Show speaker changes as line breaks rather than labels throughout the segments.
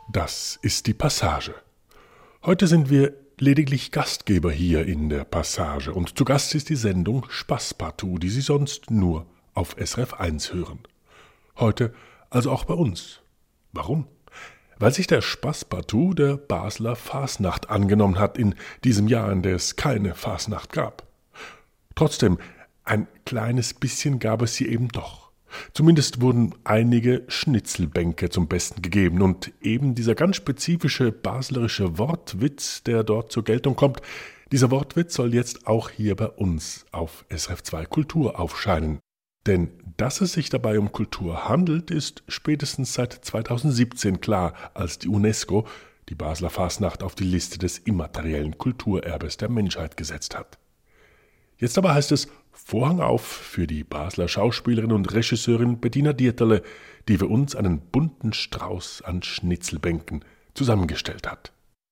Das ist die Passage. Heute sind wir lediglich Gastgeber hier in der Passage und zu Gast ist die Sendung Spaßpartout, die Sie sonst nur auf SRF 1 hören. Heute also auch bei uns. Warum? Weil sich der Spaßpartout der Basler Fasnacht angenommen hat in diesem Jahr, in der es keine Fasnacht gab. Trotzdem, ein kleines bisschen gab es sie eben doch. Zumindest wurden einige Schnitzelbänke zum Besten gegeben und eben dieser ganz spezifische baslerische Wortwitz, der dort zur Geltung kommt, dieser Wortwitz soll jetzt auch hier bei uns auf SRF 2 Kultur aufscheinen. Denn dass es sich dabei um Kultur handelt, ist spätestens seit 2017 klar, als die UNESCO die Basler Fasnacht auf die Liste des immateriellen Kulturerbes der Menschheit gesetzt hat. Jetzt aber heißt es Vorhang auf für die Basler Schauspielerin und Regisseurin Bettina Dieterle, die für uns einen bunten Strauß an Schnitzelbänken zusammengestellt hat.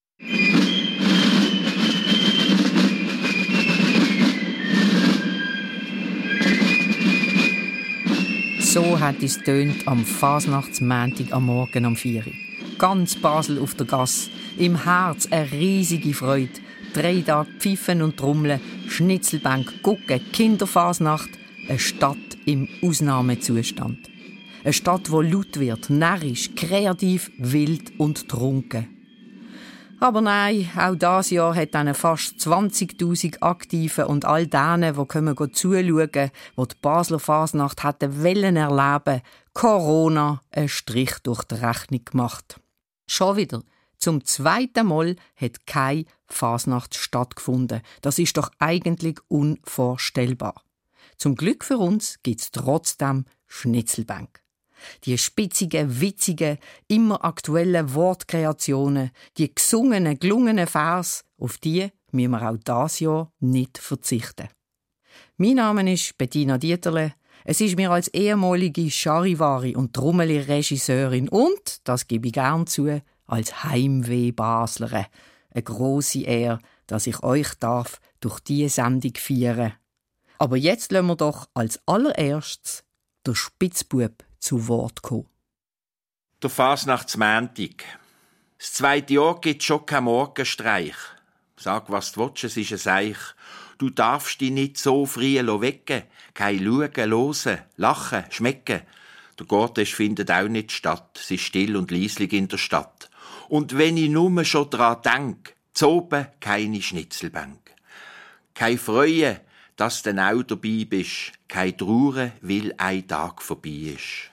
So hat es tönt am Fasnachtsmäntig am Morgen um 4 Uhr. Ganz Basel auf der Gasse, im Herz eine riesige Freude. 3 Tage Pfeifen und Trommeln, Schnitzelbank, Gucken, Kinderfasnacht, eine Stadt im Ausnahmezustand. Eine Stadt, die laut wird, närrisch, kreativ, wild und trunken. Aber nein, auch dieses Jahr hat eine fast 20'000 Aktiven und all denen, die kommen zuschauen, die die Basler Fasnacht wollen erleben, Corona einen Strich durch die Rechnung gemacht. Schon wieder. Zum zweiten Mal hat keine Fasnacht stattgefunden. Das ist doch eigentlich unvorstellbar. Zum Glück für uns gibt es trotzdem Schnitzelbank. Die spitzigen, witzigen, immer aktuellen Wortkreationen, die gesungenen, gelungenen Vers, auf die müssen wir auch dieses Jahr nicht verzichten. Mein Name ist Bettina Dieterle. Es ist mir als ehemalige Charivari- und Trommeli-Regisseurin und, das gebe ich gern zu, als Heimweh-Baslerin eine grosse Ehre, dass ich euch durch diese Sendung feiern darf. Aber jetzt lassen wir doch als allererstes der Spitzbub zu Wort kommen.
Der Fasnachtsmäntig. Das zweite Jahr gibt schon keinen Morgenstreich. Sag, was du willst, es ist ein Seich. Du darfst dich nicht so früh wecken. Kein Schauen, Hören, Lachen, Schmecken. Der Gottesdienst findet auch nicht statt. Es ist still und leislich in der Stadt. Und wenn ich nur schon dran denk, zoben keine Schnitzelbank. Kein Freuen, dass du auch dabei bist. Kein Trauern, weil ein Tag vorbei ist.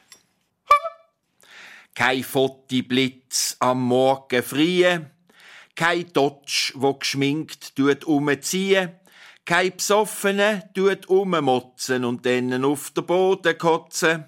Kein Fotoblitz am Morgen früh. Kein Totsch, wo geschminkt umziehen. Kein Besoffene ummotzen und dann auf den Boden kotzen.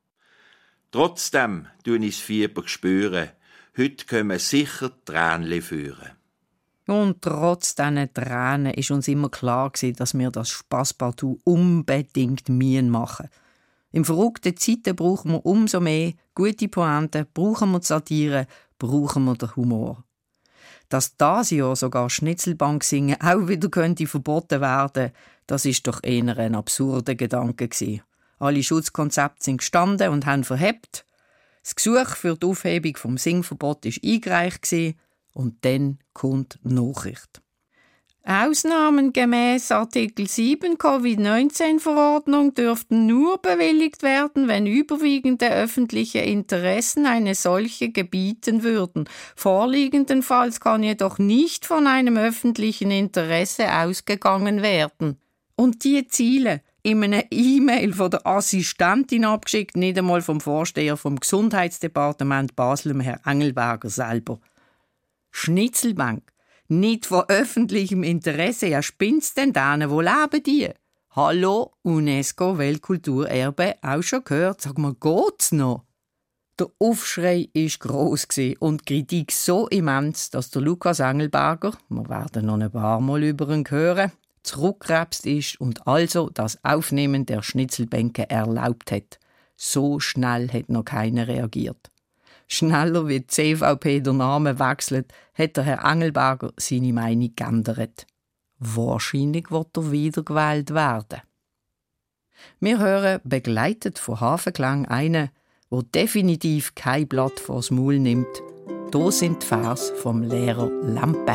Trotzdem tun ich das Fieber spüren. Heute kommen sicher Tränchen führen.
Und trotz diesen Tränen war uns immer klar, dass wir das Spaßpartout unbedingt machen. In verrückten Zeiten brauchen wir umso mehr gute Pointen, brauchen wir die Satire, brauchen wir den Humor. Dass dieses Jahr sogar Schnitzelbank singen auch wieder könnte verboten werden, das ist doch eher ein absurder Gedanke gewesen. Alle Schutzkonzepte sind gestanden und haben verhebt. Das Gesuch für die Aufhebung vom Singverbot war eingereicht und dann kommt die Nachricht. Ausnahmengemäß Artikel 7 Covid-19-Verordnung dürften nur bewilligt werden, wenn überwiegende öffentliche Interessen eine solche gebieten würden. Vorliegendenfalls kann jedoch nicht von einem öffentlichen Interesse ausgegangen werden. Und die Ziele in einer E-Mail von der Assistentin abgeschickt, nicht einmal vom Vorsteher vom Gesundheitsdepartement Basel, Herr Engelberger selber. Schnitzelbank. Nicht von öffentlichem Interesse. Ja, spinnst denn denen? Wo leben die? Hallo, UNESCO Weltkulturerbe, auch schon gehört. Sag mal, geht's noch? Der Aufschrei war gross und die Kritik so immens, dass der Lukas Engelberger, wir werden noch ein paar Mal über ihn hören, zurückgerapst ist und also das Aufnehmen der Schnitzelbänke erlaubt hat. So schnell hat noch keiner reagiert. Schneller wie die CVP den Namen wechselt, hat der Herr Engelberger seine Meinung geändert. Wahrscheinlich wird er wiedergewählt werden. Wir hören, begleitet von Hafenklang, einen, der definitiv kein Blatt vors Maul nimmt Hier sind die Vers vom Lehrer Lampe.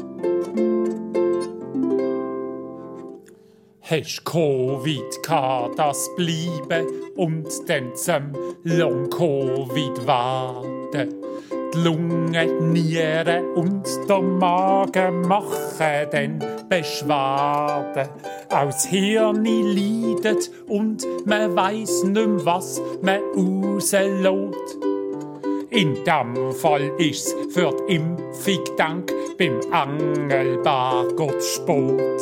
Hast Covid gehabt, das bleiben und dann zum Long-Covid warten. Die Lungen, die Nieren und der Magen machen dann Beschwerden. Auch das Hirn leidet und man weiss nicht mehr, was man rauslässt. In diesem Fall ist's für die Impfung Dank beim Angelbar Gott Sport.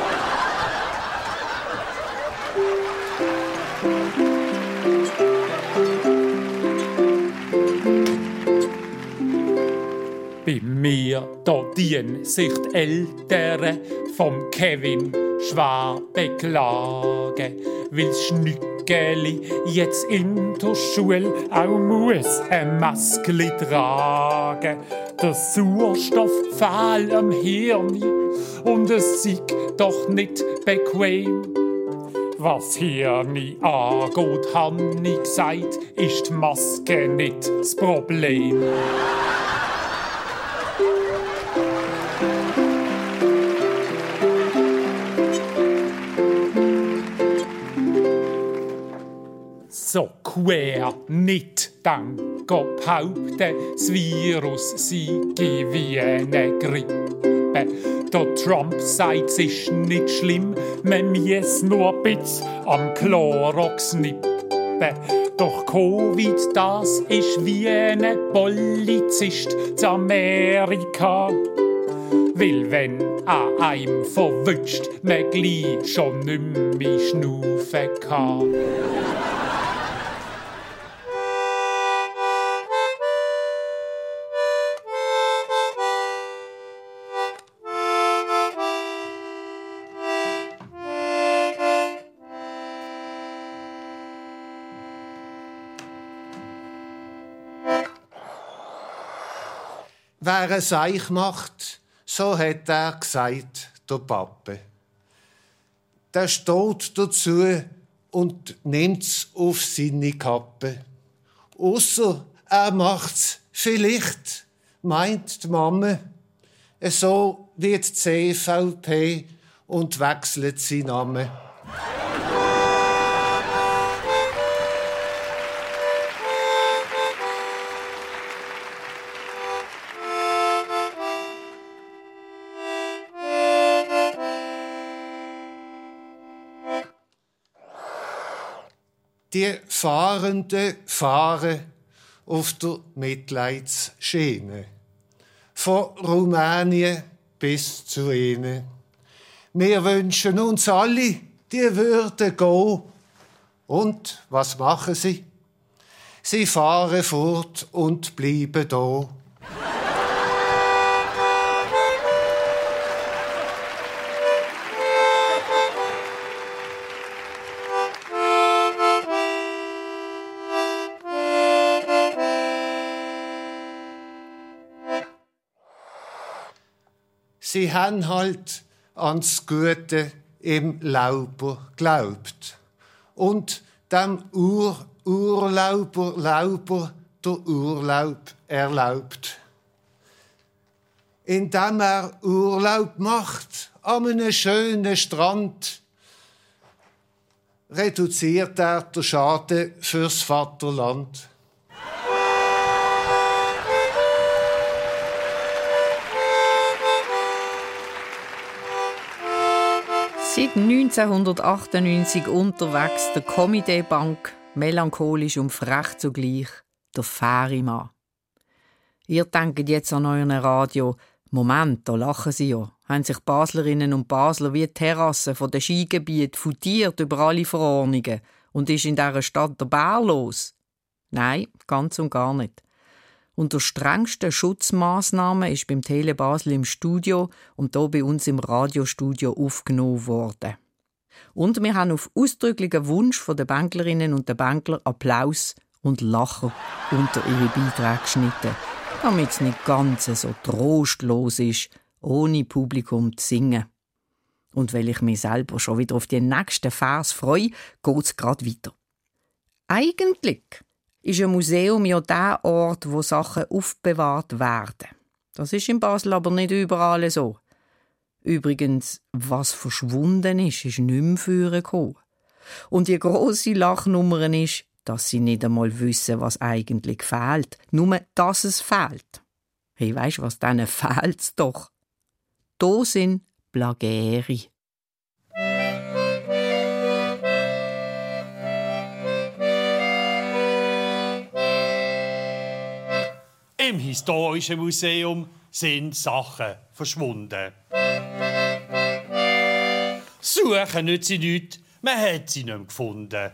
Bei mir da dienen sich die Eltern vom Kevin schwer beklagen, weil's Schnückeli jetzt in der Schule auch muss ein Maske tragen. Der Sauerstoff fehlt am Hirn und es ist doch nicht bequem. Was Hirn angeht, habe ich gesagt, ist die Maske nicht das Problem. So quer nicht dann behaupten, das Virus sei wie eine Grippe. Der Trump sagt, es ist nicht schlimm, man muss nur ein bisschen am Chlorox nippen. Doch Covid, das ist wie ein Polizist zu Amerika. Weil wenn an einem verwünscht, man gleich schon nicht mehr schnaufen kann.
Wer es Seich macht, so hat er gesagt, der Pappe. Der steht dazu und nimmt's auf seine Kappe. Ausser er macht's vielleicht, meint die Mama, so wie die CVP und wechselt seinen Namen. Die Fahrenden fahren auf der Mitleidsschiene. Von Rumänien bis zu ihnen. Wir wünschen uns alle, die würden gehen. Und was machen sie? Sie fahren fort und bleiben da. Sie haben halt ans Gute im Lauber geglaubt und dem Urlauber der Urlaub erlaubt. Indem er Urlaub macht an einem schönen Strand, reduziert er den Schaden fürs Vaterland.
Seit 1998 unterwegs der Comedy-Bank, melancholisch und frech zugleich, der Fährimann. Ihr denkt jetzt an euren Radio, Moment, da lachen sie ja. Haben sich Baslerinnen und Basler wie die Terrassen von den Skigebieten futiert über alle Verordnungen und ist in dieser Stadt der Bär los? Nein, ganz und gar nicht. Unter strengsten Schutzmaßnahmen ist beim Tele Basel im Studio und hier bei uns im Radiostudio aufgenommen worden. Und wir haben auf ausdrücklichen Wunsch der Bänklerinnen und der Bänkler Applaus und Lachen unter ihre Beiträge geschnitten, damit es nicht ganz so trostlos ist, ohne Publikum zu singen. Und weil ich mich selber schon wieder auf den nächsten Vers freue, geht es gerade weiter. ist ein Museum ja der Ort, wo Sachen aufbewahrt werden. Das ist in Basel aber nicht überall so. Übrigens, was verschwunden ist nicht mehr vorgekommen. Und die grosse Lachnummer ist, dass sie nicht einmal wissen, was eigentlich fehlt. Nur, dass es fehlt. Hey, weisst du, was denen fehlt's doch? Da sind Plagäri.
Im Historischen Museum sind Sachen verschwunden. Suchen nützt sie nichts, man hat sie nicht mehr gefunden.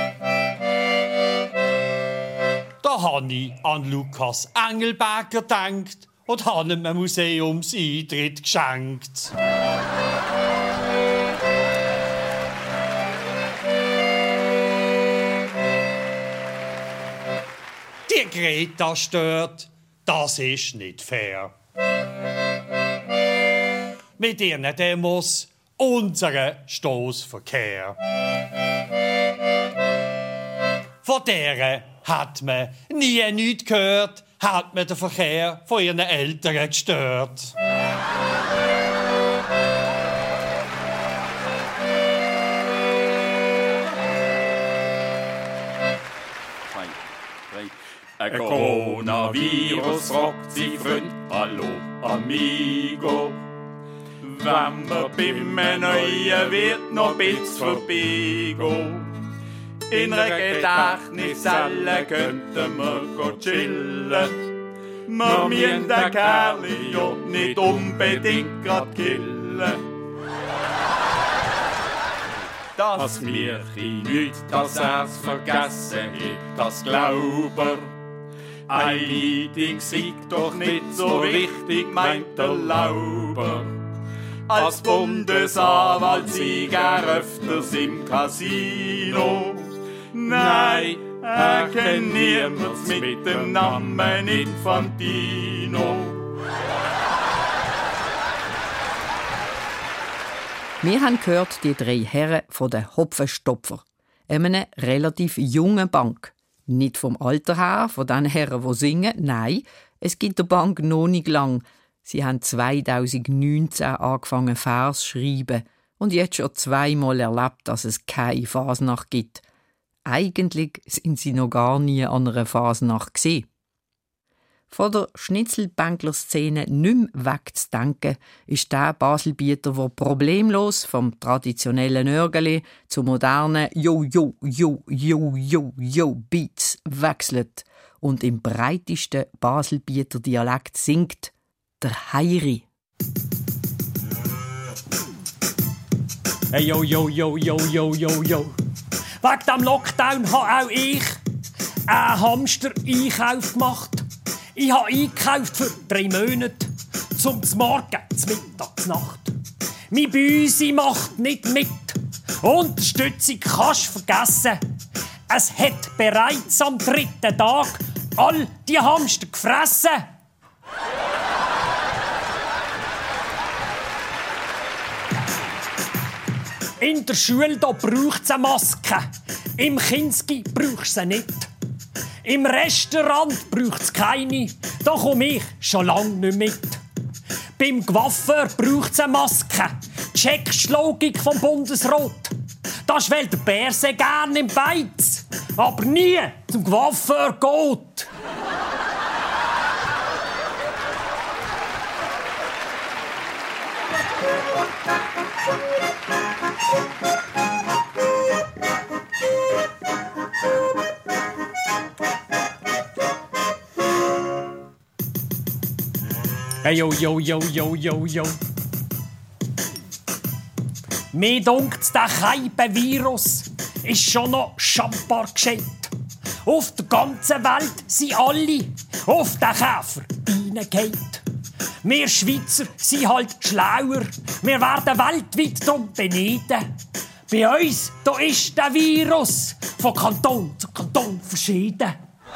Da habe ich an Lukas Engelberger gedacht und habe ihm einen Museumseintritt geschenkt. Die Greta stört, das ist nicht fair. Mit ihren Demos unseren Stossverkehr. Von deren hat man nie nichts gehört, hat man den Verkehr von ihren Eltern gestört.
Ein Coronavirus fragt sie Freund, hallo amigo. Wenn wir beim neuen wird noch ein bisschen vorbeigehen. In einer Gedächtniszelle könnten wir chillen. Wir müssen den Kerl ja nicht unbedingt grad killen. Das Märchen nicht, dass er's vergessen hat, das Glauber. Ein Meeting siegt doch nicht so wichtig, meint der Lauber. Als Bundesanwalt sieg öfters im Casino. Nein, kennt niemand mit dem Namen Infantino.
Wir haben gehört, die 3 Herren von den Hopfenstopfer, einer relativ jungen Bank. Nicht vom Alter her, von den Herren, die singen, nein, es gibt der Bank noch nicht lang. Sie haben 2019 angefangen, Vers zu schreiben und jetzt schon 2-mal erlebt, dass es keine Fasnacht gibt. Eigentlich sind sie noch gar nie an einer Fasnacht gewesen. Von der Schnitzelbänkler-Szene nicht mehr wegzudenken, ist der Baselbieter, der problemlos vom traditionellen Örgeli zu modernen Yo-Yo-Yo-Yo-Yo-Yo-Beats wechselt und im breitesten Baselbieter Dialekt singt, der Heiri.
Hey, yo, yo, yo, yo, yo, yo, yo. Wegen dem Lockdown habe auch ich einen Hamster-Einkauf gemacht. Ich habe eingekauft für 3 Monate. Zum Morgen, zum Mittag, zur Nacht. Mein Büsi macht nicht mit. Unterstützung kannst du vergessen. Es hat bereits am 3. Tag all die Hamster gefressen. In der Schule braucht es eine Maske. Im Kinski brauchst du sie nicht. Im Restaurant braucht es keine. Da komme ich schon lange nicht mit. Beim Coiffeur braucht es eine Maske. Checkst die Logik vom Bundesrat. Das ist, weil der Bär sehr gerne im Beiz, aber nie zum Coiffeur geht. Hey, yo, yo, yo, yo, yo, yo. Mir dunkt, der Keibenvirus ist schon noch schambar gescheit. Auf der ganzen Welt sind alle auf den Käfer reingehauen. Wir Schweizer sind halt schlauer. Wir werden weltweit darum beneiden. Bei uns da ist der Virus von Kanton zu Kanton verschieden.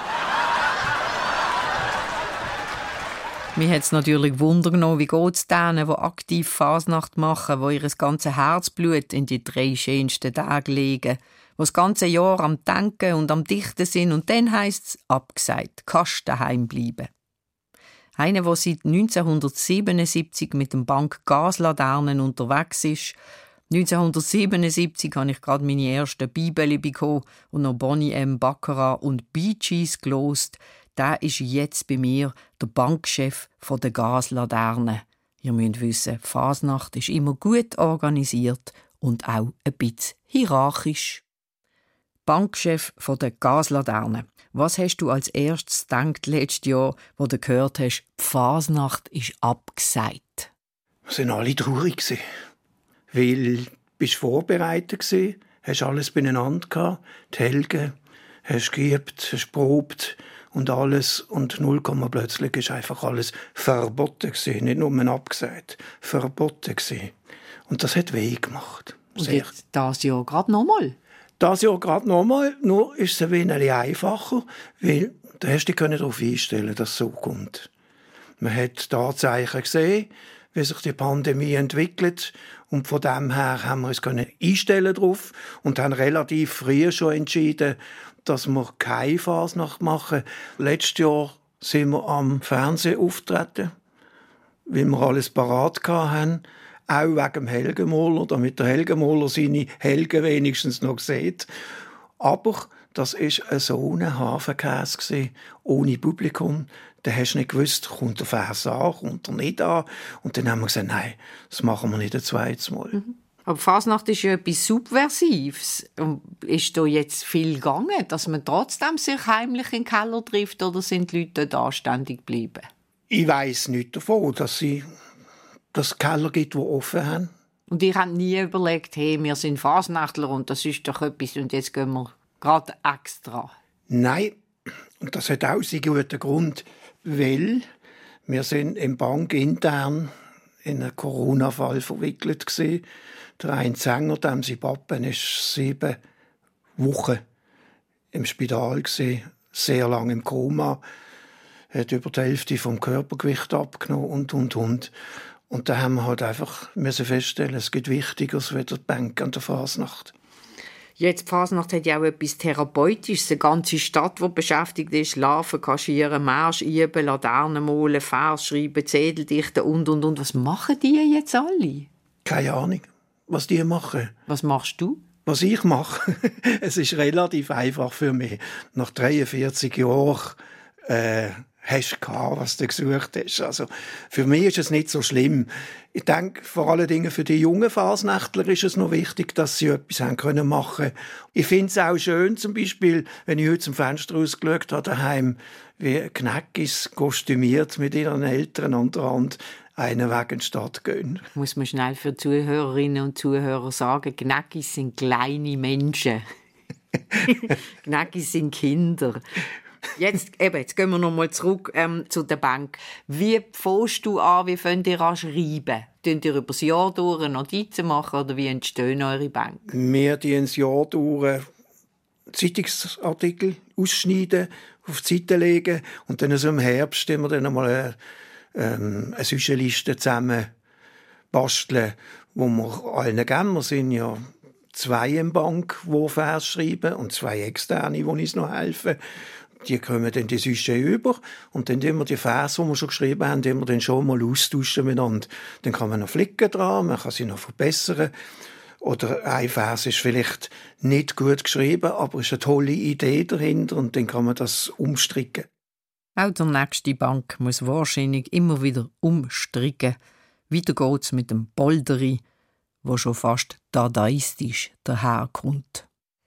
Mir hat es natürlich Wunder genommen, wie geht es denen, die aktiv Fasnacht machen, die ihr ganzes Herzblut in die 3 schönsten Tage legen, die das ganze Jahr am Denken und am Dichten sind und dann heisst es abgesagt, kannst daheim bleiben. Einer, der seit 1977 mit dem Bank Gaslaternen unterwegs ist. 1977 habe ich gerade meine ersten Bibeli bekommen und noch Bonnie M. Baccarat und Bee Gees gelost. Der ist jetzt bei mir der Bankchef der Gaslaternen. Ihr müsst wissen, Fasnacht ist immer gut organisiert und auch ein bisschen hierarchisch. Bankchef der Gaslaternen. Was hast du als erstes gedacht letztes Jahr, wo du gehört hast, die Fasnacht ist abgesagt?
Wir waren alle traurig, weil du bist vorbereitet warst, hast alles beieinander gehabt, die Helge, hast geübt, hast probt und alles und 0, plötzlich ist einfach alles verboten gewesen, nicht nur abgesagt, verboten gewesen. Und das hat weh gemacht.
Und jetzt das Jahr gerade nochmal?
Das Jahr gerade nochmal, nur ist es ein wenig einfacher, weil du hast dich darauf einstellen, dass es so kommt. Man hat die Anzeichen gesehen, wie sich die Pandemie entwickelt und von dem her haben wir uns einstellen drauf und haben relativ früh schon entschieden, dass wir keine Fasnacht machen. Letztes Jahr sind wir am Fernsehen auftreten, weil wir alles parat hatten. Auch wegen dem Helgemohler, damit der Helgemohler seine Helge wenigstens noch sieht. Aber das war so ein Hafenkäse, ohne Publikum. Da hast du nicht gewusst, kommt der Vers an, kommt er nicht an. Und dann haben wir gesagt, nein, das machen wir nicht ein zweites Mal.
Mhm. Aber Fasnacht ist ja etwas Subversives. Ist da jetzt viel gegangen, dass man trotzdem sich heimlich in den Keller trifft, oder sind die Leute da anständig geblieben?
Ich weiss nicht davon, dass es Keller gibt, die offen haben.
Und ihr habt nie überlegt, hey, wir sind Fasnachtler und das ist doch etwas und jetzt gehen wir gerade extra?
Nein, und das hat auch seinen guten Grund, weil wir sind im Bank intern in einen Corona-Fall verwickelt gewesen. Der eine Sänger, dem sein Papa, war 7 Wochen im Spital gewesen, sehr lange im Koma, hat über die Hälfte vom Körpergewicht abgenommen und. Und da haben wir halt einfach feststellen, es gibt Wichtigeres als die Bank an der Fasnacht.
Jetzt, die Fasnacht hat ja auch etwas Therapeutisches. Eine ganze Stadt, die beschäftigt ist, Larven kaschieren, Marsch üben, Laternen malen, Vers schreiben, Zettel dichten und. Was machen die jetzt alle?
Keine Ahnung, was die machen.
Was machst du?
Was ich mache? Es ist relativ einfach für mich. Nach 43 Jahren hast du gehabt, was du gesucht hast. Also, für mich ist es nicht so schlimm. Ich denke, vor allen Dingen für die jungen Fasnächtler ist es noch wichtig, dass sie etwas haben können machen. Ich finde es auch schön, zum Beispiel, wenn ich heute zum Fenster rausgeschaut habe, daheim, wie Kneckis kostümiert mit ihren Eltern an der Hand einen Weg in die Stadt gehen.
Muss man schnell für Zuhörerinnen und Zuhörer sagen, Kneckis sind kleine Menschen. Kneckis sind Kinder. Jetzt gehen wir noch mal zurück zu der Bank. Wie fängst du an, wie fängt ihr an schreiben? Könnt ihr über das Jahr durch Notizen machen oder wie entstehen eure Bank?
Wir die das Jahr durch Zeitungsartikel ausschneiden, auf die Seite legen und dann so im Herbst immer dann einmal eine Liste zusammen basteln, wo wir allen geben. Wir sind ja 2 im Bank, die Vers schreiben und 2 externe, die uns noch helfen. Die kommen dann die Süsche über und dann immer die Vers, die wir schon geschrieben haben, immer dann schon mal austauschen miteinander. Dann kann man noch Flicken dran, man kann sie noch verbessern. Oder ein Vers ist vielleicht nicht gut geschrieben, aber es ist eine tolle Idee dahinter und dann kann man das umstricken.
Auch der nächste Bank muss wahrscheinlich immer wieder umstricken. Weiter geht's mit dem Bolderi, wo schon fast dadaistisch daherkommt.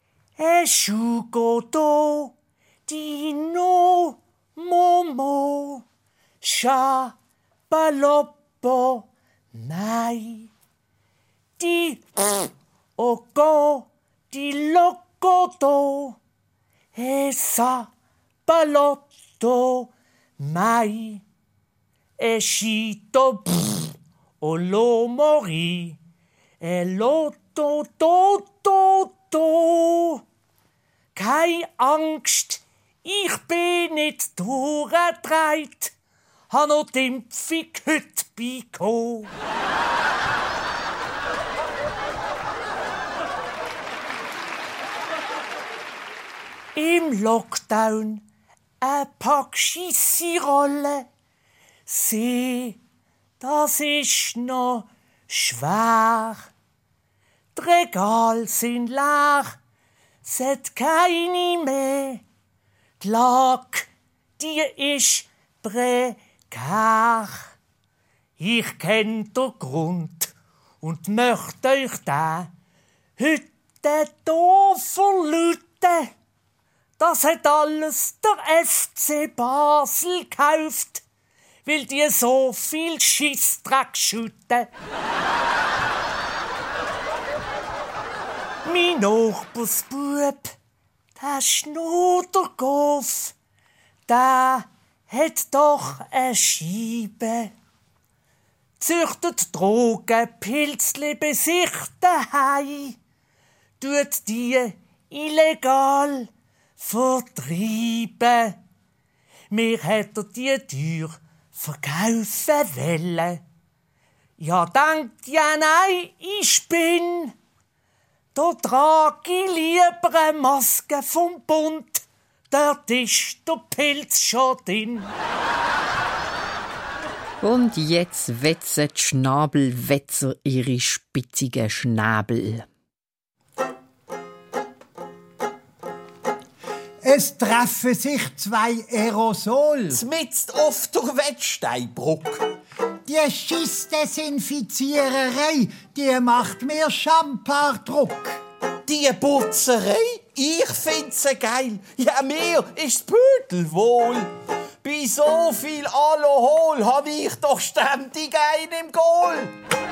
Esciugoto Dino Momo Sha Baloppo Nai Di Oko Di Locoto Esa Balotto Mai Escito O lo mori E lo to Keine Angst, ich bin nicht durchgedreht, habe noch die Impfung heute bekommen.
im Lockdown ein Pack Schissi-Rollen. Sieh, das ist noch schwer. Die Regale sind leer, es hat keine mehr. Die Lage, die ist prekär. Ich kenn den Grund und möchte euch da heute hier verluten. Das hat alles der FC Basel gekauft, weil die so viel Scheissdreck schütten. Mein Nachbarsbub, der Schnudergoff, der hat doch eine Scheibe. Züchtet Drogen, Pilzli bei sich daheim, tut die illegal vertreiben. Mir hat die Tür verkaufen wollen. Ja, denkt ja nein, ich bin. Da trage ich lieber eine Maske vom Bund. Dort ist der Pilz schon drin.
Und jetzt wetzen die Schnabelwetzer ihre spitzigen Schnäbel.
Es treffen sich zwei Aerosol.
Zmitzt auf der Wettsteinbrücke.
Die Schiss-Desinfiziererei, die macht mir Champardruck.
Die Putzerei, ich find's geil. Ja, mir ist das Beutel wohl. Bei so viel Alkohol hab ich doch ständig einen im Goal.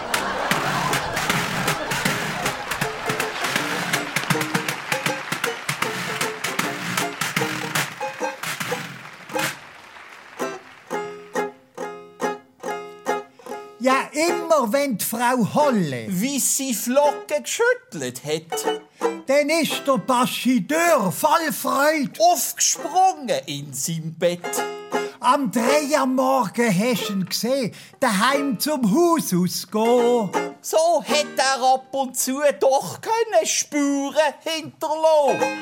Ja, immer wenn die Frau Holle
weisse Flocken geschüttelt hat,
dann ist der Bastideur voll Freude.
Aufgesprungen in sein Bett.
Am 3 am Morgen hast du ihn gesehen, daheim zum Haus ausgehen.
So hätte er ab und zu doch können Spuren hinterlassen.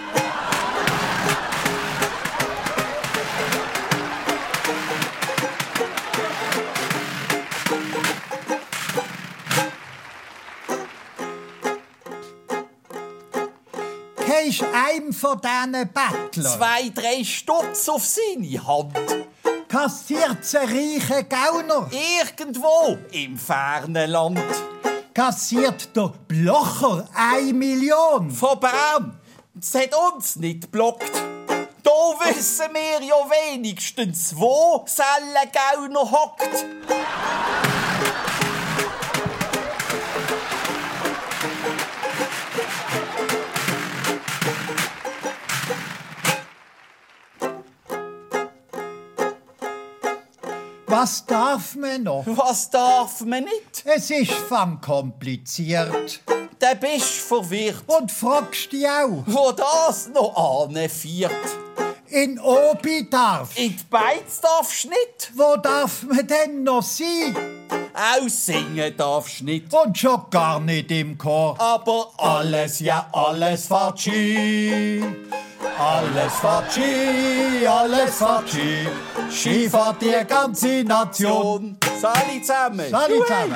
Ist einem von diesen Bettlern
2-3 Stutz auf seine Hand.
Kassiert's ein reicher Gauner?
Irgendwo im fernen Land.
Kassiert der Blocher 1 Million?
Von Bern. Das hat uns nicht geblockt. Da wissen wir ja wenigstens, wo Selle Gauner hockt.
Was darf man noch?
Was darf man nicht?
Es ist fang kompliziert.
Da bist verwirrt.
Und fragst dich auch,
wo das noch anfährt.
In Obi darf.
In die Beiz darfst nicht.
Wo darf man denn noch sein?
Auch singen darfst nicht.
Und schon gar nicht im Chor.
Aber alles, ja alles fährt Ski. Alles fährt Ski, alles fährt Ski. Ski fährt die ganze Nation. Sali zusammen.
Sali zusammen.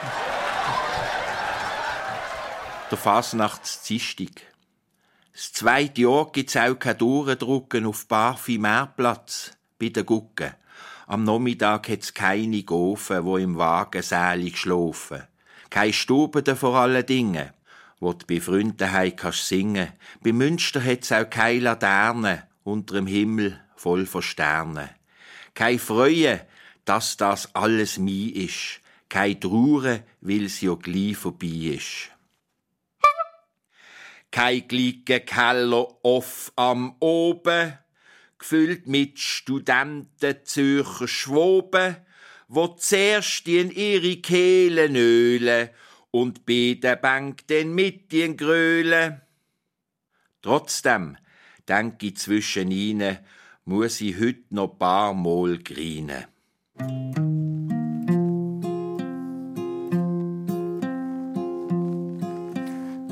Der Fasnachtsdienstag. Das 2. Jahr gibt's auch kein Durchdrucken auf Parfümärplatz bei den Gucken. Am Nachmittag hat's keine Gofen, wo im Wagen sälig schlafen. Keine Stuben vor allen Dingen, wo du bei Freunden heim kannst singen. Bei Münster hat's auch keine Laterne unter dem Himmel voll von Sternen. Kein Freuen, dass das alles mei ist. Kein Trauern, weil's ja gleich vorbei ist. Kein glicken Keller off am Oben, gefüllt mit Studenten Zürcher Schwoben, wo zuerst in ihre Kehlen ölen und bei der Bank den mit den Grölen. Trotzdem, denk ich zwischen ihnen, muss ich heut noch paar Mal grinen.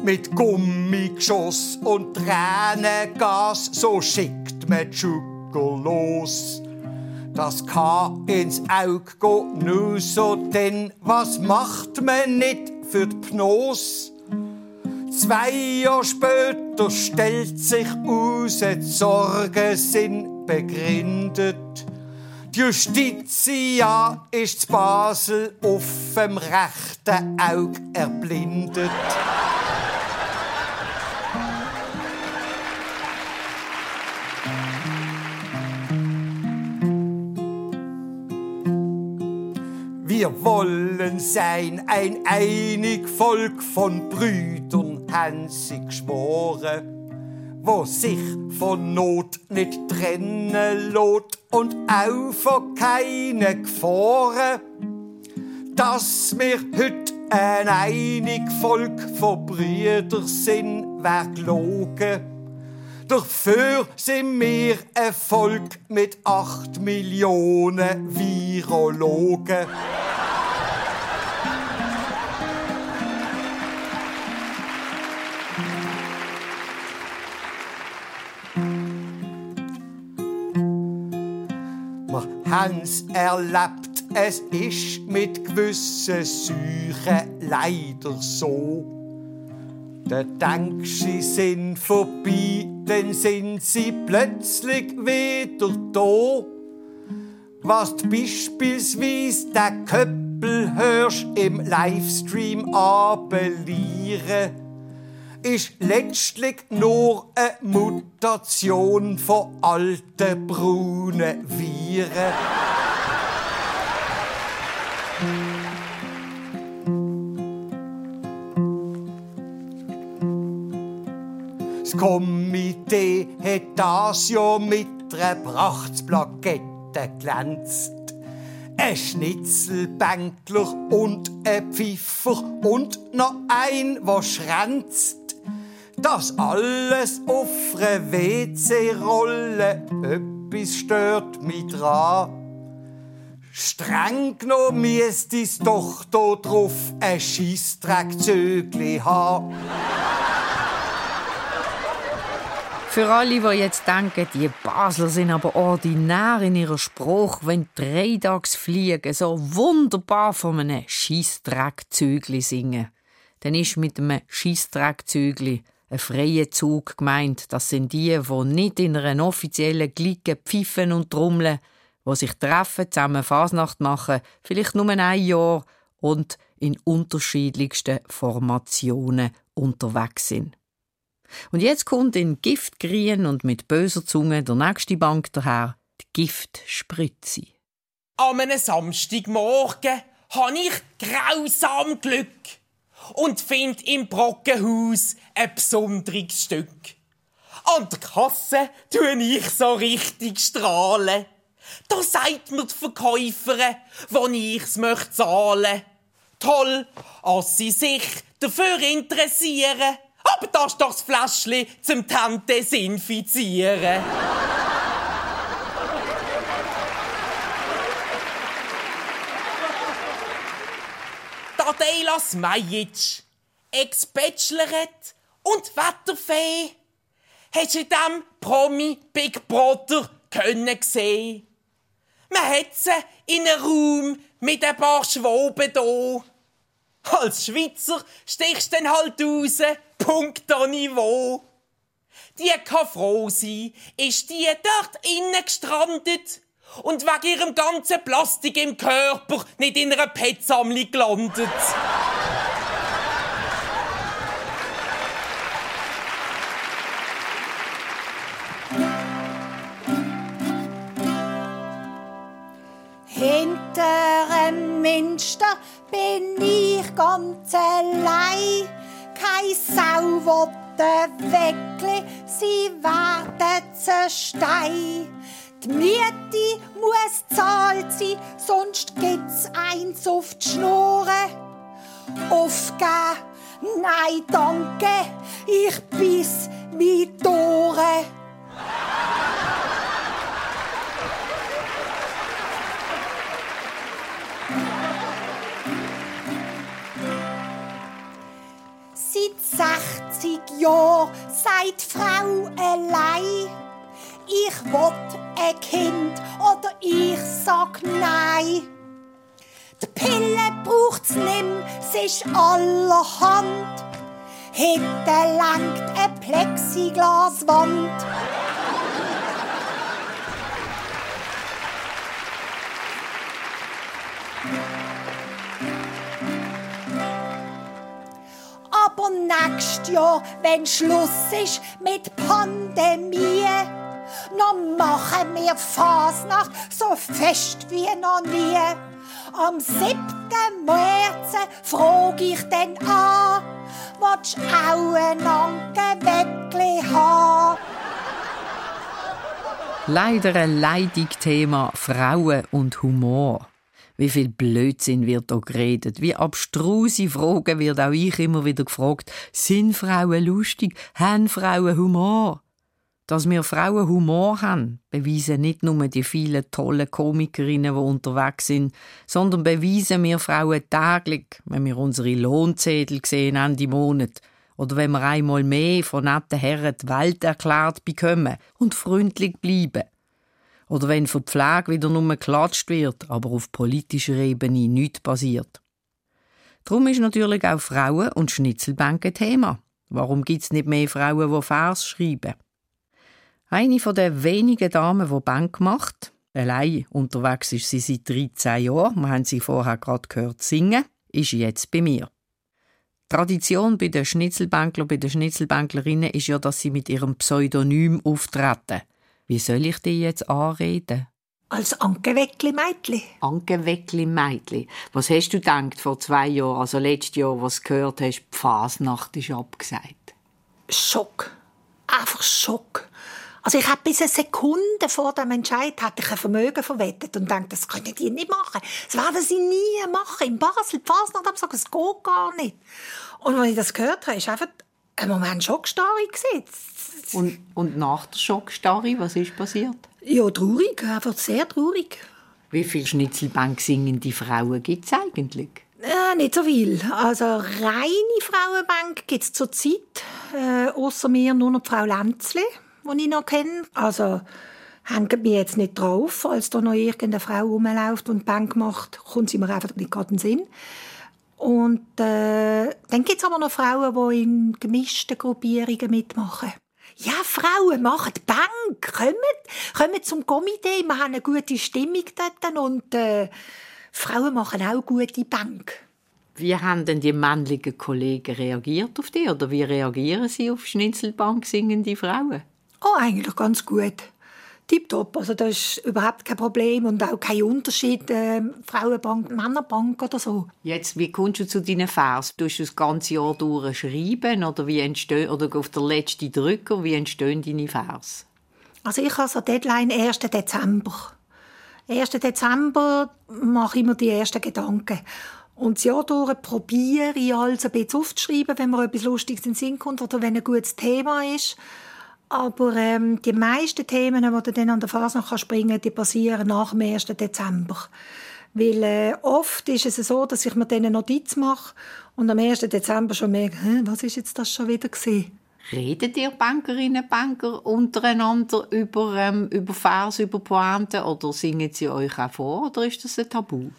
Mit Gummigeschoss und Tränengas, so schickt man die Schugger los. Das kann ins Auge gehen, nur so, denn was macht man nicht für die Pnos? 2 Jahre später stellt sich aus, die Sorgen sind begründet. Die Justitia ist zu Basel auf dem rechten Auge erblindet. Wir wollen sein ein einig Volk von Brüdern, haben sie geschworen, wo sich von Not nicht trennen lässt und auch von keinen Gefahren. Dass wir heute ein einig Volk von Brüdern sind, wär gelogen. Dafür sind wir ein Volk mit 8 Millionen Virologen. Wir haben's erlebt, es ist mit gewissen Seuchen leider so. Da denkst du, sie sind vorbei, dann sind sie plötzlich wieder da. Was du beispielsweise den Köppel hörst im Livestream appellieren, ist letztlich nur eine Mutation von alten braunen Viren. Das Komitee hat das Jahr mit einer Prachtsplakette glänzt. Ein Schnitzelbänkler und ein Pfiffer und noch ein, der schränzt. Das alles auf einer WC-Rolle, etwas stört mich dran. Streng genommen müsste es doch da drauf ein Scheissdreckzögli haben.
Für alle, die jetzt denken, die Basler sind aber ordinär in ihrer Sprache, wenn 3 Tages fliegen so wunderbar von einem Scheissdreckzögli singen, dann ist mit einem Scheissdreckzögli ein freier Zug gemeint. Das sind die nicht in einer offiziellen Clique pfiffen und trommeln, die sich treffen, zusammen Fasnacht machen, vielleicht nur ein Jahr und in unterschiedlichsten Formationen unterwegs sind. Und jetzt kommt in Giftgrün und mit böser Zunge der nächste Bank daher, die Giftspritze.
An einem Samstagmorgen habe ich grausam Glück und finde im Brockenhaus ein besonderes Stück. An der Kasse tue ich so richtig strahlen. Da sagt mir die Verkäuferin, wo ich's möchte zahlen. Toll, als sie sich dafür interessieren. Aber das ist doch das Fläschchen zum Desinfizieren. Adela Smajic, Ex-Bachelorette und Wetterfee. Hast du in diesem Promi Big Brother sehen? Man hat sie in einem Raum mit ein paar Schwoben da. Als Schweizer stichst du dann halt raus, Punkt an Niveau. Die kann froh sein, ist die dort innen gestrandet und wegen ihrem ganzen Plastik im Körper nicht in einer Petsammlung gelandet.
Hinter einem Münster bin ich ganz allein. Keine Sau will Weckli, sie werden zerstein. Die Miete muss zahlt sein, sonst gibt's eins auf die Schnurren. Aufgeben? Nein, danke, ich biss mi Tore. Seit 40 Jahren, sagt die Frau allein. Ich will ein Kind oder ich sag nein. Die Pille braucht's nimm, es ist allerhand. Heute langt eine Plexiglaswand. Aber nächstes Jahr, wenn Schluss ist mit Pandemie, noch machen wir Fasnacht so fest wie noch nie. Am 7. März frag ich dann an, willst du auch ein Ankenweckli haben?
Leider ein leidiges Thema Frauen und Humor. Wie viel Blödsinn wird da geredet, wie abstruse Fragen wird auch ich immer wieder gefragt. Sind Frauen lustig? Haben Frauen Humor? Dass wir Frauen Humor haben, beweisen nicht nur die vielen tollen Komikerinnen, die unterwegs sind, sondern beweisen wir Frauen täglich, wenn wir unsere Lohnzettel sehen Ende Monat oder wenn wir einmal mehr von netten Herren die Welt erklärt bekommen und freundlich bleiben. Oder wenn von der Pflege wieder nur geklatscht wird, aber auf politischer Ebene nichts passiert. Darum ist natürlich auch Frauen- und Schnitzelbank ein Thema. Warum gibt es nicht mehr Frauen, die Vers schreiben? Eine von den wenigen Damen, die Bank macht, allein unterwegs ist sie seit 13 Jahren, wir haben sie vorher gerade gehört singen, ist jetzt bei mir. Tradition bei den Schnitzelbankler, bei den Schnitzelbanklerinnen ist ja, dass sie mit ihrem Pseudonym auftreten. Wie soll ich die jetzt anreden?
Als Ankenweckli-Meitli.
Ankenweckli-Meitli. Was hast du gedacht vor 2 Jahren, also letztes Jahr, was du gehört hast, die Fasnacht ist abgesagt?
Schock. Einfach Schock. Also ich habe bis eine Sekunde vor dem Entscheid hatte ich ein Vermögen verwettet und dachte, das können die nicht machen. Das werden sie nie machen. In Basel, die Fasnacht absagen, das geht gar nicht. Und als ich das gehört habe, war einfach ein Moment Schockstarre.
Und nach der Schockstarre, was ist passiert?
Ja, traurig, einfach sehr traurig.
Wie viele Schnitzelbank singende Frauen gibt es eigentlich?
Nicht so viel. Also reine Frauenbank gibt es zurzeit, ausser mir nur noch Frau Lenzli, die ich noch kenne. Also hängt mir jetzt nicht drauf, falls da noch irgendeine Frau rumläuft und Bank macht, kommt sie mir einfach nicht gerade in den Sinn. Und dann gibt es aber noch Frauen, die in gemischten Gruppierungen mitmachen. Ja, Frauen machen die Bank. Kommen zum Komitee. Wir haben eine gute Stimmung dort. Und Frauen machen auch gute Bank.
Wie haben denn die männlichen Kollegen reagiert auf die? Oder wie reagieren sie auf Schnitzelbank singende Frauen?
Oh, eigentlich ganz gut. Tipptopp. Also das ist überhaupt kein Problem und auch kein Unterschied, Frauenbank, Männerbank oder so.
Jetzt, wie kommst du zu deinen Vers? Tust du das ganze Jahr durch schreiben oder auf der letzten Drücker, wie entstehen deine Vers?
Also ich habe so Deadline 1. Dezember. 1. Dezember mache ich mir die ersten Gedanken. Und das Jahr durch probiere ich alles ein bisschen aufzuschreiben, wenn mir etwas Lustiges in den Sinn kommt oder wenn ein gutes Thema ist. Aber die meisten Themen, die du dann an der Fasnacht springen kannst, die passieren nach dem 1. Dezember. Weil oft ist es so, dass ich mir dann eine Notiz mache und am 1. Dezember schon merke, was ist jetzt das schon wieder gewesen?
Redet ihr Bankerinnen und Banker untereinander über Vers, über Pointen oder singen sie euch auch vor oder ist das ein Tabu?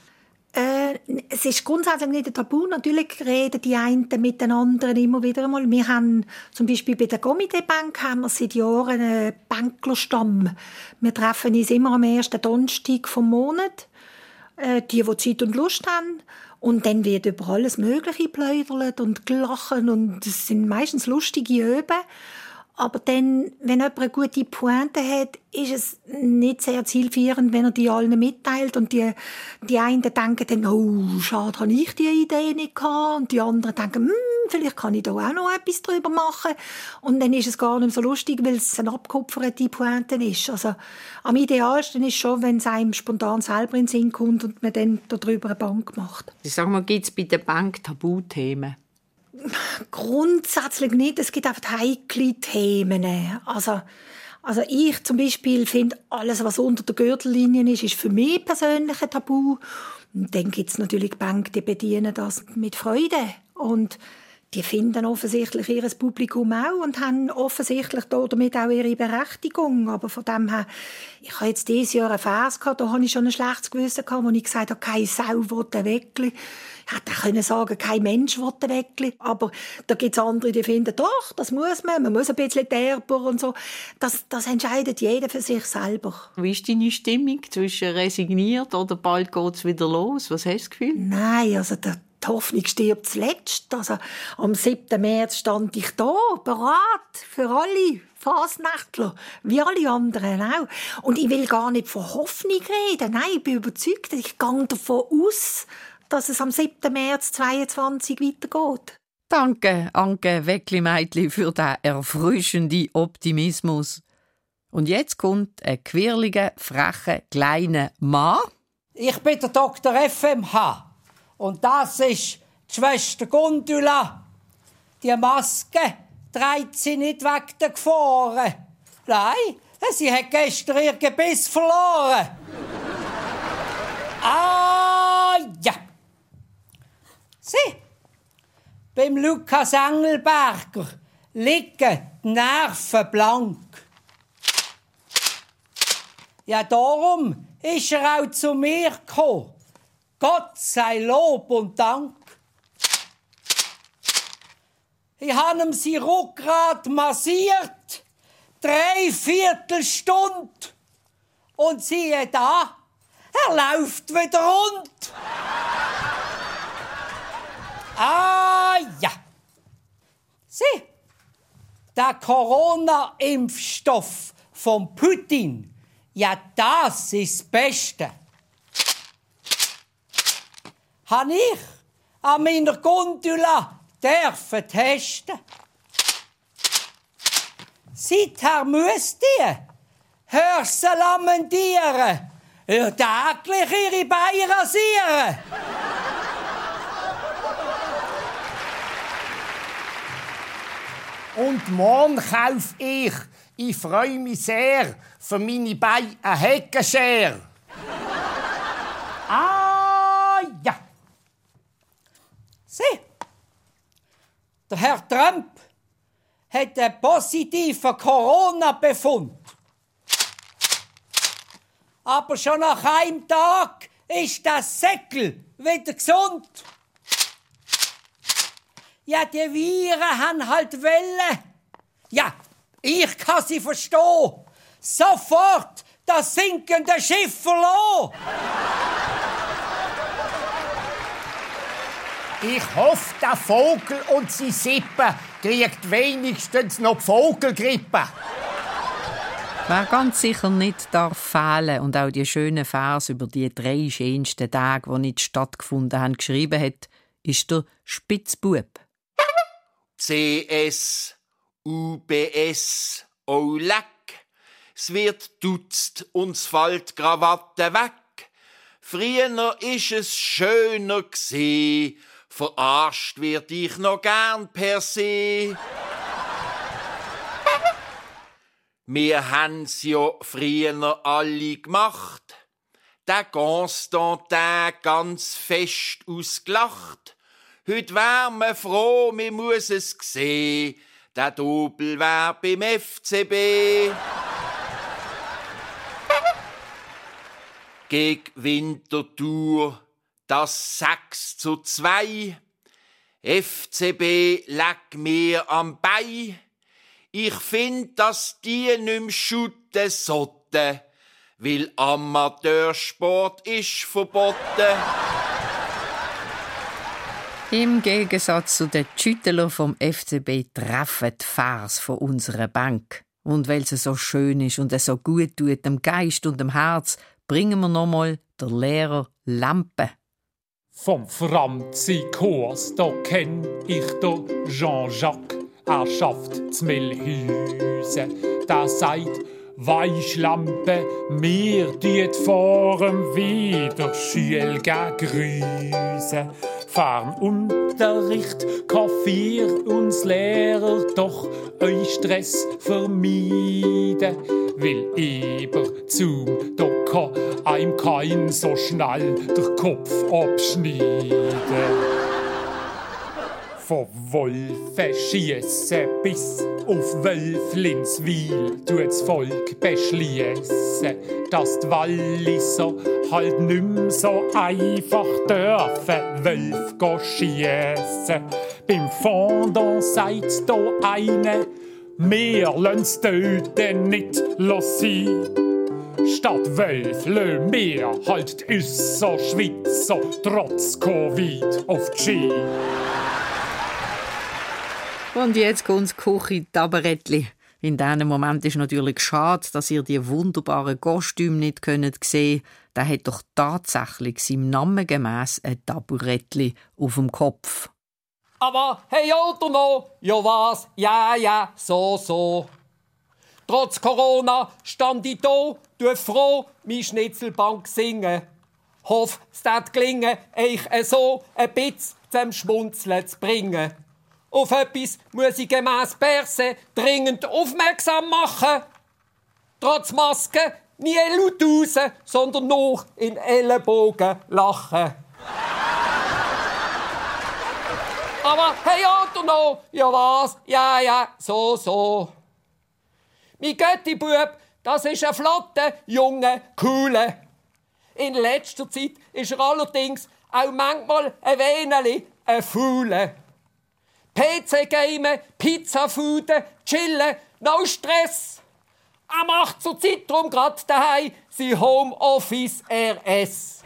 Es ist grundsätzlich nicht ein Tabu. Natürlich reden die einen mit den anderen immer wieder einmal. Wir haben zum Beispiel bei der Comité-Bank haben wir seit Jahren einen Banklerstamm. Wir treffen uns immer am 1. Donnerstag vom Monat. Die Zeit und Lust haben. Und dann wird über alles Mögliche geplaudert und gelacht. Und es sind meistens lustige Öben. Aber dann, wenn jemand eine gute Pointe hat, ist es nicht sehr zielführend, wenn er die allen mitteilt. Und die einen denken dann, oh, schade, habe ich die Idee nicht gehabt. Und die anderen denken, vielleicht kann ich da auch noch etwas drüber machen. Und dann ist es gar nicht so lustig, weil es eine abgekupferte Pointe ist. Also am idealsten ist schon, wenn es einem spontan selber in den Sinn kommt und man dann darüber eine Bank macht.
Ich sage mal, gibt es bei der Bank Tabuthemen?
Grundsätzlich nicht. Es gibt einfach heikle Themen. Also ich zum Beispiel finde, alles, was unter der Gürtellinie ist für mich persönlich ein Tabu. Und dann gibt es natürlich Banken, die bedienen das mit Freude. Und die finden offensichtlich ihr Publikum auch und haben offensichtlich damit auch ihre Berechtigung. Aber von dem her, ich habe jetzt dieses Jahr einen Vers gehabt, da habe ich schon ein schlechtes Gewissen gehabt, wo ich gesagt habe, keine Sau will ein Weckli. Ich hätte auch sagen, kein Mensch will ein Weckli. Aber da gibt es andere, die finden, doch, das muss man muss ein bisschen derber und so. Das entscheidet jeder für sich selber.
Wie ist deine Stimmung? Zwischen resigniert oder bald geht es wieder los? Was hast du das Gefühl?
Nein, also die Hoffnung stirbt zuletzt. Also, am 7. März stand ich da, bereit für alle Fasnächtler, wie alle anderen auch. Und ich will gar nicht von Hoffnung reden. Nein, ich bin überzeugt, ich gehe davon aus, dass es am 7. März 2022 weitergeht.
Danke, Anke Weckli-Meitli, für den erfrischenden Optimismus. Und jetzt kommt ein quirliger, frecher, kleiner Mann.
Ich bin der Dr. FMH. Und das ist die Schwester Gundula. Die Maske trägt sie nicht wegen der Gefahren. Nein, sie hat gestern ihr Gebiss verloren. Ah, ja. Sieh, beim Lukas Engelberger liegen die Nerven blank. Ja, darum ist er auch zu mir gekommen. Gott sei Lob und Dank. Ich habe ihm sein Rückgrat massiert, 3/4 Stunde. Und siehe da, er läuft wieder rund. Ah ja. Sieh, der Corona-Impfstoff von Putin, ja, das ist das Beste. Habe ich an meiner Gundula dürfen testen. Seither müsst ihr, hörst sie lamentieren, ihr täglich ihre Beine rasieren.
Und morgen kaufe ich freue mich sehr, für meine Beine eine Heckenschere.
Ah, ja. Sieh, der Herr Trump hat einen positiven Corona-Befund. Aber schon nach einem Tag ist der Säckel wieder gesund. Ja, die Viren haben halt Welle. Ja, ich kann sie verstehen. Sofort das sinkende Schiff verloren.
Ich hoffe, der Vogel und seine Sippe kriegt wenigstens noch die Vogelgrippe.
Wer ganz sicher nicht darf fehlen und auch die schönen Vers über die 3 schönsten Tage, die nicht stattgefunden haben, geschrieben hat, ist der Spitzbub.
CS, UBS, oh leck, es wird dutzt und es fällt Krawatte weg. Früher ist es schöner gsi, verarscht wird ich noch gern per se. Wir haben's ja früher alle gemacht, der Constantin ganz fest ausgelacht. Heut wär me froh, mi muss es gsehen, der Double wär beim FCB. Gegen Winterthur das 6:2. FCB leg mir am Bein. Ich find, dass die nimm schutten sollten, weil Amateursport ist verboten.
Im Gegensatz zu den Schüttler vom FCB treffen die Vers von unserer Bank. Und weil es so schön ist und es so gut tut dem Geist und dem Herz, bringen wir nochmal der Lehrer Lampe.
Vom Franzi-Kurs, da kenn ich den Jean-Jacques. Er schafft Zmellhüse. Der sagt, Weisslampe, mir düet vorm wieder Schüel grüße. Fernunterricht kann für uns Lehrer doch euch Stress vermeiden. Will eben zum Docker einem kein so schnell der Kopf abschneiden. von Wolfen schiessen bis auf Wölflinswil tut's Volk beschliessen, dass die Walliser halt nimm so einfach dürfen Wölf schiessen. Beim Fondant sagt da eine, wir lönn's töten nicht sein. Statt Wölf lösen wir halt die Üsser Schweizer trotz Covid auf die Ski.
Und jetzt kommt's Küche Tabarettli. In diesem Moment ist natürlich schade, dass ihr die wunderbaren Kostüme nicht sehen könnt. Der hat doch tatsächlich seinem Namen gemäss ein Taburettli auf dem Kopf.
Aber hey, oder noch? Ja was? Ja, so. Trotz Corona stand ich da, tu froh, mi Schnitzelbank singen. Hoff, es wird gelingen, euch so ein bisschen zum Schmunzeln zu bringen. Auf etwas muss ich gemäss Perse dringend aufmerksam machen. Trotz Maske nie laut raus, sondern nur in Ellenbogen lachen. Aber hey, oder noch? Ja was? Ja, so. Mein Götti-Bub, das ist ein flotter, junger, cooler. In letzter Zeit ist er allerdings auch manchmal ein wenig ein Fauler. PC-Gamen, Pizza-Fooden, chillen, no Stress. Er macht zur Zeit drum grad daheim sein Homeoffice RS.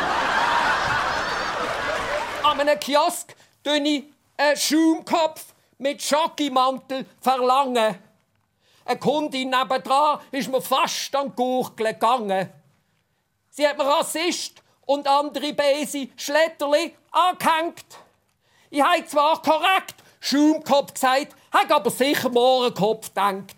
An einem Kiosk tue ich einen Schaumkopf mit Schokimantel verlangen. Eine Kundin nebendran ist mir fast an die Gurgel gegangen. Sie hat mir Rassist und andere Besi Schletterli angehängt. Ich habe zwar korrekt Schaumkopf gesagt, habe aber sicher Mohrenkopf gedacht.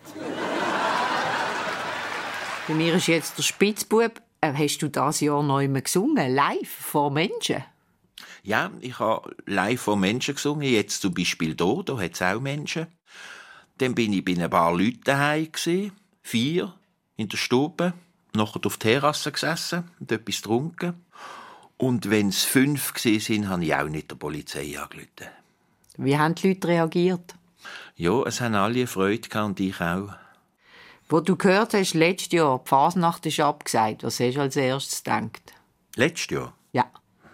Bei mir ist jetzt der Spitzbub. Hast du dieses Jahr noch immer gesungen? Live vor Menschen?
Ja, ich habe live vor Menschen gesungen. Jetzt zum Beispiel hier hat es auch Menschen. Dann bin ich bei ein paar Leuten daheim, 4 in der Stube, nachher auf der Terrasse gesessen und etwas getrunken. Und wenn es 5 waren, habe ich auch nicht der Polizei angerufen.
Wie haben die Leute reagiert?
Ja, es haben alle Freude gehabt und ich auch.
Wo du gehört hast, letztes Jahr, die Fasnacht ist abgesagt, was hast du als erstes gedacht?
Letztes Jahr?
Ja.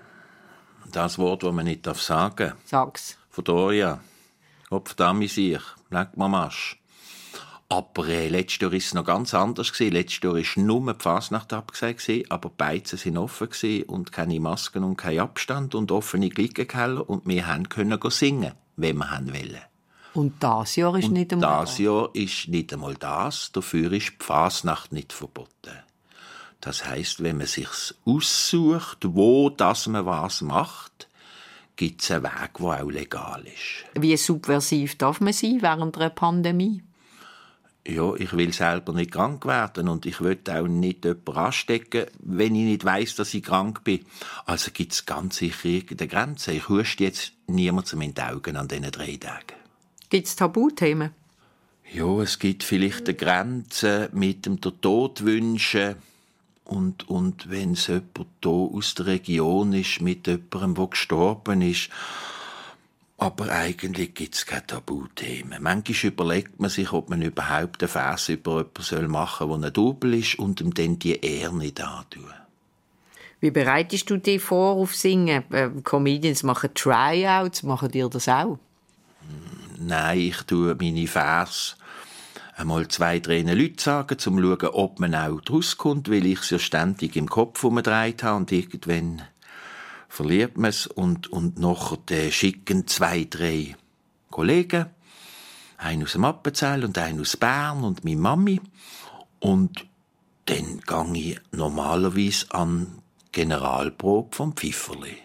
Das Wort, das man nicht sagen darf.
Sag's.
Von daher. Gottverdammt sich. Leg mal Marsch. Aber letztes Jahr war es noch ganz anders. Letztes Jahr war nur die Fasnacht abgesagt, aber die Beizen waren offen und keine Masken und kein Abstand und offene Glickenkeller und wir können singen, wenn wir wollen.
Und das Jahr ist nicht einmal
das. Jahr ist nicht einmal das. Dafür ist die Fasnacht nicht verboten. Das heisst, wenn man sich's aussucht, wo das man was macht, gibt es einen Weg, der auch legal ist.
Wie subversiv darf man sein während einer Pandemie?
Ja, ich will selber nicht krank werden und ich will auch nicht jemanden anstecken, wenn ich nicht weiss, dass ich krank bin. Also gibt es ganz sicher irgendeine Grenze. Ich huste jetzt niemandem in die Augen an diesen 3 Tagen.
Gibt es Tabuthemen?
Ja, es gibt vielleicht eine Grenze mit dem Tod wünschen. Und wenn es jemand hier aus der Region ist, mit jemandem, der gestorben ist. Aber eigentlich gibt es keine Tabuthemen. Manchmal überlegt man sich, ob man überhaupt einen Vers über jemanden machen soll, der ein Double ist, und ihm dann die Ehre nicht antun.
Wie bereitest du dich vor auf Singen? Comedians machen Tryouts, machen dir das auch?
Nein, ich tue meine Vers einmal 2, 3 Leute sagen, um zu schauen, ob man auch daraus kommt, weil ich es ja ständig im Kopf umgedreht habe und irgendwann verliert man es und nachher schicken 2, 3 Kollegen, einen aus dem Appenzell und einen aus Bern und meine Mami, und dann gehe ich normalerweise an Generalprobe vom Pfifferli.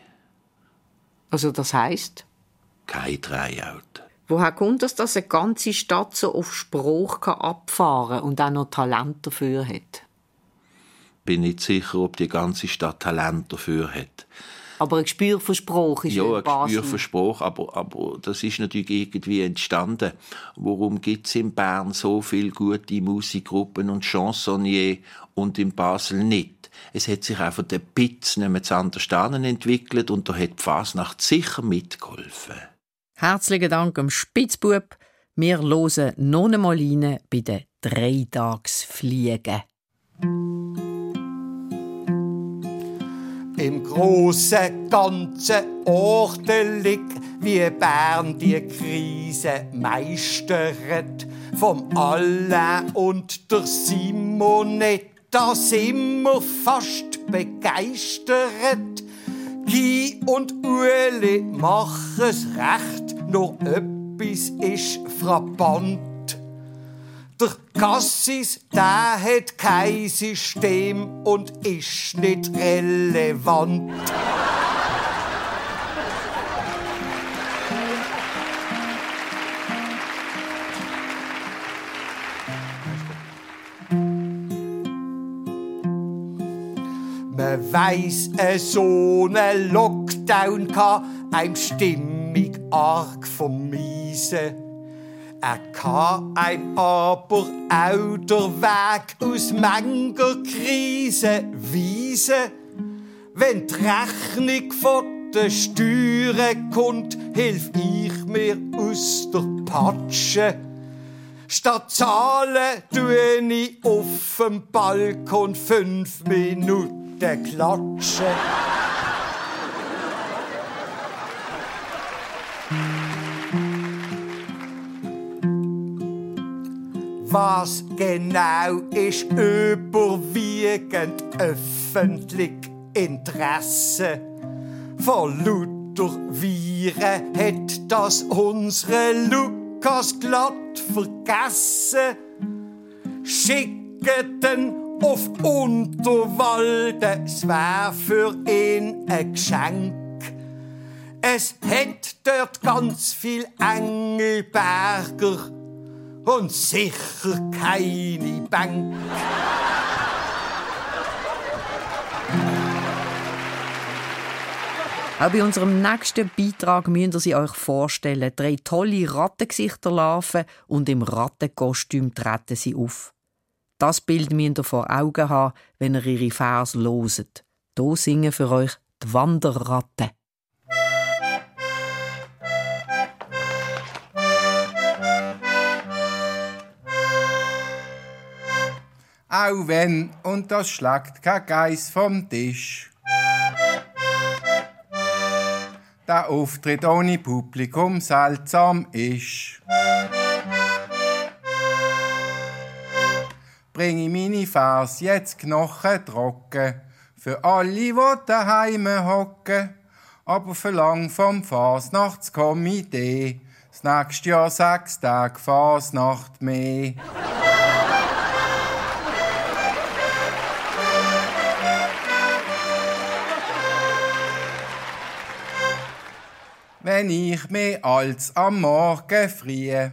Also das heisst?
Kein Tryout.
Woher kommt es, dass eine ganze Stadt so auf Spruch abfahren kann und auch noch Talent dafür hat?
Bin nicht sicher, ob die ganze Stadt Talent dafür hat.
Aber ein Gespür für Spruch ist
ja ein Gespür für Spruch, aber das ist natürlich irgendwie entstanden. Warum gibt es in Bern so viele gute Musikgruppen und Chansonniers und in Basel nicht? Es hat sich einfach der Pitz nicht mehr zu understanden entwickelt und da hat die Fasnacht sicher mitgeholfen.
Herzlichen Dank am Spitzbub. Wir hören noch einmal rein bei den 3-Tags-Fliegen.
Im großen Ganzen ordentlich, wie Bern die Krise meistert. Vom Alain und der Simonetta sind wir fast begeistert. Guy und Ueli machen es recht, nur etwas ist frappant. Der Cassis, der hat kein System und ist nicht relevant. Man weiss, so ein Lockdown kann einem stimmig arg vermiesen. Er kann einem aber auch der Weg aus mancher Krise weisen. Wenn die Rechnung von den Steuern kommt, hilf ich mir aus der Patsche. Statt zahlen tue ich auf dem Balkon 5 Minuten klatschen. Was genau ist überwiegend öffentlich Interesse? Von lauter Viren hat das unsere Lukas glatt vergessen. Schicketen auf Unterwalden, es wär für ihn ein Geschenk. Es hat dort ganz viel Engelberger und sicher keine Bank.
Auch bei unserem nächsten Beitrag müsst ihr sie euch vorstellen. 3 tolle Rattengesichter laufen und im Rattenkostüm treten sie auf. Das Bild müsst ihr vor Augen haben, wenn ihr ihre Vers loset. Hier singen für euch die Wanderratten.
Auch wenn, und das schlägt kein Geiss vom Tisch. Der Auftritt ohne Publikum seltsam ist. Bring ich meine Vers jetzt knochentrocken für alle, die daheim hocken. Aber verlang vom Fasnachtskomitee das nächste Jahr 6 Tage Fasnacht mehr. Wenn ich mehr als am Morgen früh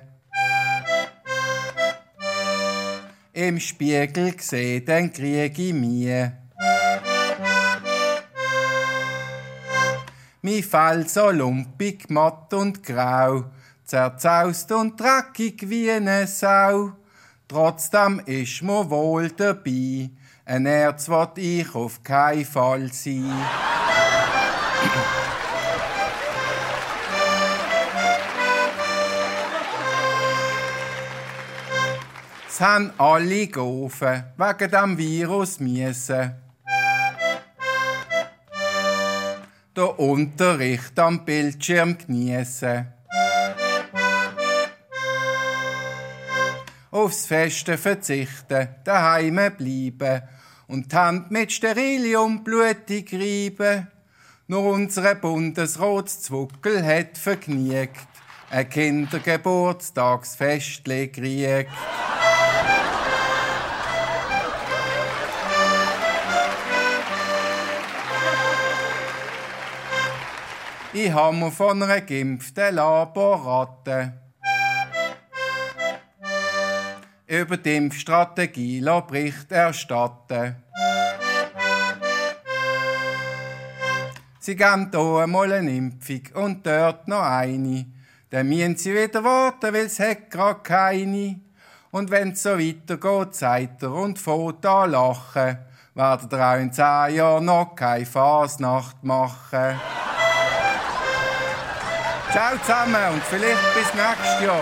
im Spiegel sehe, dann krieg ich Mühe. Mi Fell so lumpig, matt und grau, zerzaust und dreckig wie eine Sau. Trotzdem ist mir wohl dabei, ein Erz wollt ich auf keinen Fall sein. Es haben alle gerufen, wegen dem Virus müssen. Der Unterricht am Bildschirm geniessen. Aufs Feste verzichten, daheim bleiben und die Hand mit Sterilium blutig reiben. Nur unsere Bundesratszwuckel hat vergnügt, ein Kindergeburtstagsfestli gekriegt. Ich habe mir von einer geimpften Laborratte über die Impfstrategie Bericht erstatten. Sie geben hier einmal eine Impfung und dort noch eine. Dann müssen sie wieder warten, weil es hat gerade keine. Und wenn es so weitergeht, sagt er und fängt an lachen, werdet ihr auch in 10 Jahren noch keine Fasnacht machen. Ciao zusammen und vielleicht bis nächstes Jahr.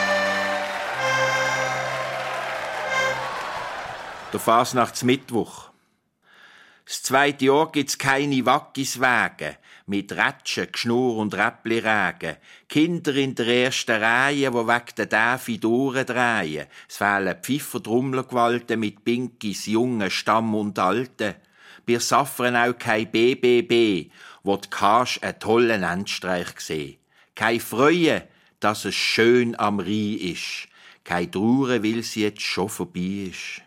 Der Fasnachtsmittwoch. Das zweite Jahr gibt's keine Wackiswege mit Rätschen, Geschnurr und Räppli-Regen. Kinder in der ersten Reihe, wo weg der Daffy durchdrehen. Es fehlen Pfiffer, Trommlergewalten mit Pinkis, Jungen, Stamm und Alten. Wir saffern auch kein BBB, wo die Kasch einen tollen Endstreich gesehen. Kein Freuen, dass es schön am Rhein ist. Kein Trauern, weil sie jetzt schon vorbei ist.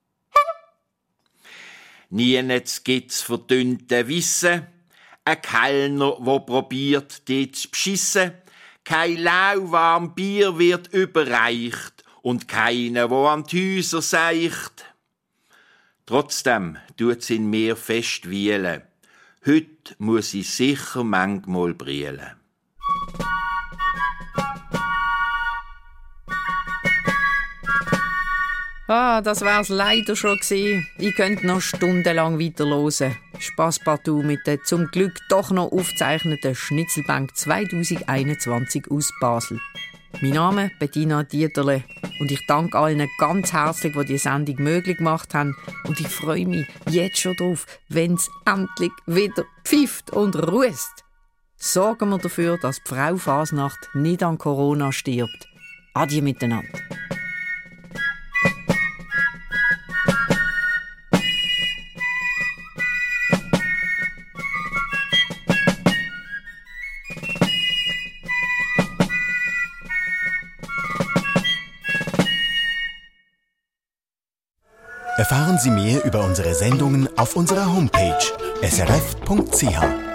Nienetz gibt's verdünnte Wissen, ein Kellner, wo probiert, die zu beschissen, kein lauwarm Bier wird überreicht und keiner, wo an die Häuser seicht. Trotzdem tut's in mir fest wielen. Heut muss ich sicher manchmal brillen.
Das wär's leider schon gewesen. Ich könnte noch stundenlang weiterhören. Spasspartout mit der zum Glück doch noch aufgezeichneten Schnitzelbank 2021 aus Basel. Mein Name ist Bettina Dieterle und ich danke allen ganz herzlich, die Sendung möglich gemacht haben. Und ich freue mich jetzt schon drauf, wenn es endlich wieder pfifft und rußt. Sorgen wir dafür, dass die Frau Fasnacht nicht an Corona stirbt. Adieu miteinander.
Erfahren Sie mehr über unsere Sendungen auf unserer Homepage srf.ch.